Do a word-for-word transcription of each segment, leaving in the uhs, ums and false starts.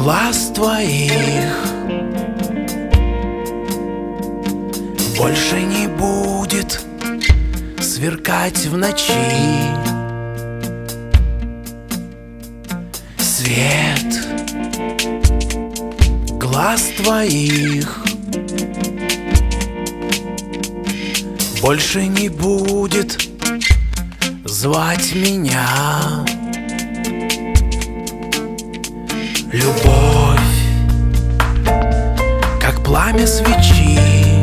глаз твоих больше не будет сверкать в ночи. Свет глаз твоих больше не будет звать меня. Любовь, как пламя свечи,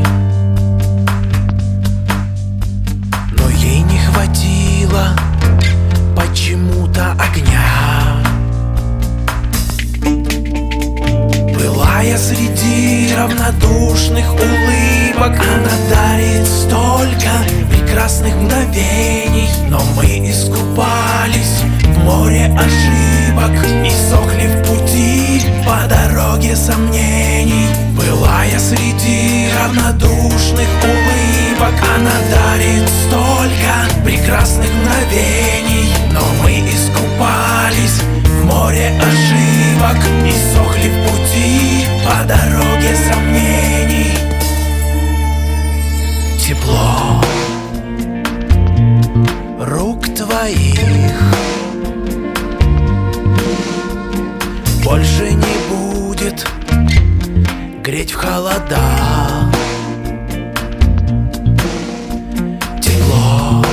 но ей не хватило почему-то огня. Пылая среди равнодушных улыбок, она дарит столько прекрасных мгновений. Но мы искупались в море ошибок и сохли в пути по дороге сомнений. Пылая среди равнодушных улыбок, она дарит столько прекрасных мгновений. Но мы искупались в море ошибок и сохли в пути по дороге сомнений. Тепло рук твоих больше не будет греть в холода. Тепло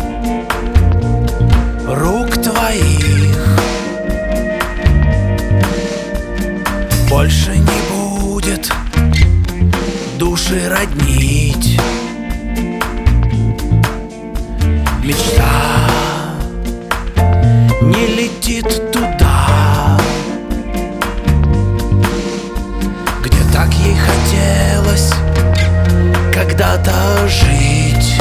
рук твоих больше не будет души роднить. Мечта не летит туда, где так ей хотелось когда-то жить.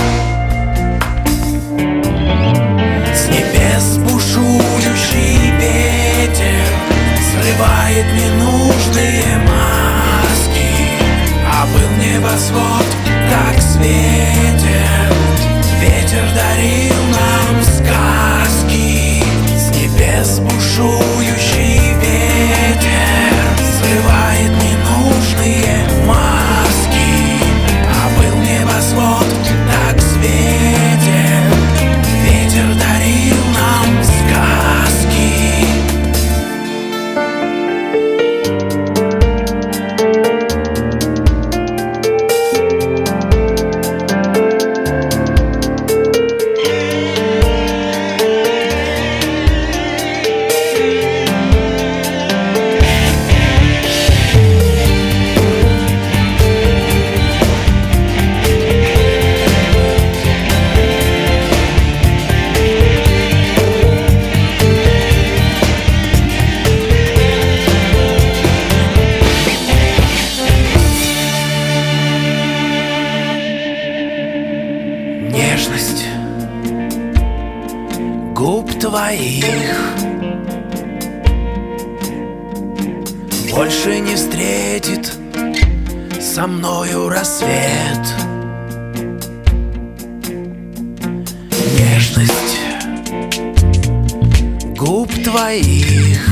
С небес бушующий ветер срывает ненужные маски, а был небосвод так светен. Ветер дарил нам сказки. С небес бушующий ветер срывает ненужные маски, а был небосвод так светен. Ветер дарил нам сказки. Нежность губ твоих больше не встретит со мною рассвет. Нежность губ твоих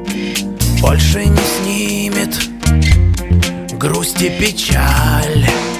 больше не снимет грусть и печаль.